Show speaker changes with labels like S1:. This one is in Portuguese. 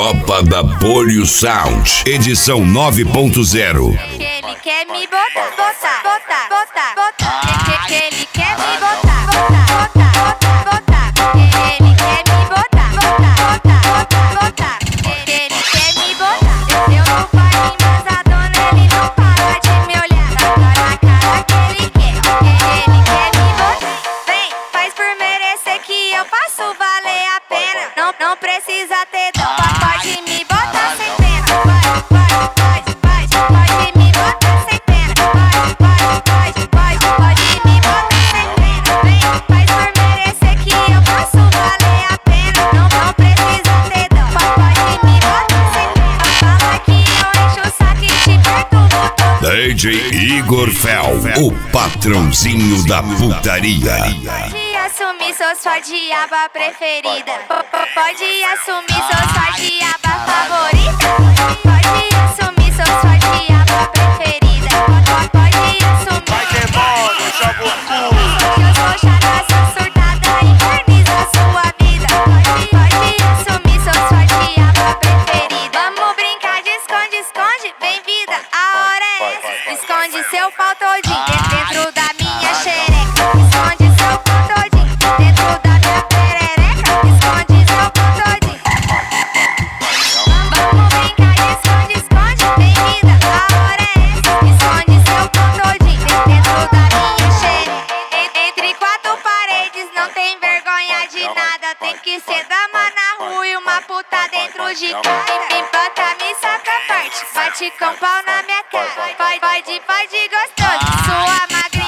S1: Tropa da Polio Sound, edição 9.0.
S2: Ele quer me botar, botar, botar, botar, botar. Ele quer me botar, botar, botar, botar. Ele quer me botar, botar, botar, botar. Ele quer me botar. Eu não paro, mas a dona ele não para de me olhar. Tá na cara que ele quer. Ele quer me botar. Vem, faz por merecer que eu faço valer a pena. Não precisa ter dó, pode me botar sem pena. Pode me botar sem pena. Pode me botar sem pena. Vem, faz por merecer que eu faço valer a pena. Não precisa ter dó, pode me botar sem pena. Fala que eu encho o saco e te perturbo todo.
S1: DJ Igor Fel, o patrãozinho da putaria.
S2: Pode assumir, sou sua diaba preferida. Pode assumir, sou sua diaba favorita. Pode assumir, sou sua diaba preferida. Pode assumir.
S3: Vai ter bola, joga o cu.
S2: Eu sou chata, sou surtada e inferniza sua vida. Pode assumir, sou sua diaba preferida. Vamos brincar de esconde, esconde. Vem vida, a hora é essa. Esconde seu pau todinho dentro da minha xereca. Esconde seu pau todinho dentro da minha perereca. Esconde seu pau todinho. Vamos brincar de esconde, esconde. Vem vida, a hora é essa. Esconde seu pau todinho dentro da minha xereca. Entre quatro paredes não tem vergonha de nada. Tem que ser dama na rua e uma puta dentro de casa. Empata, me saca parte, bate com pau na minha cara. Pode gostoso, sua magrinha.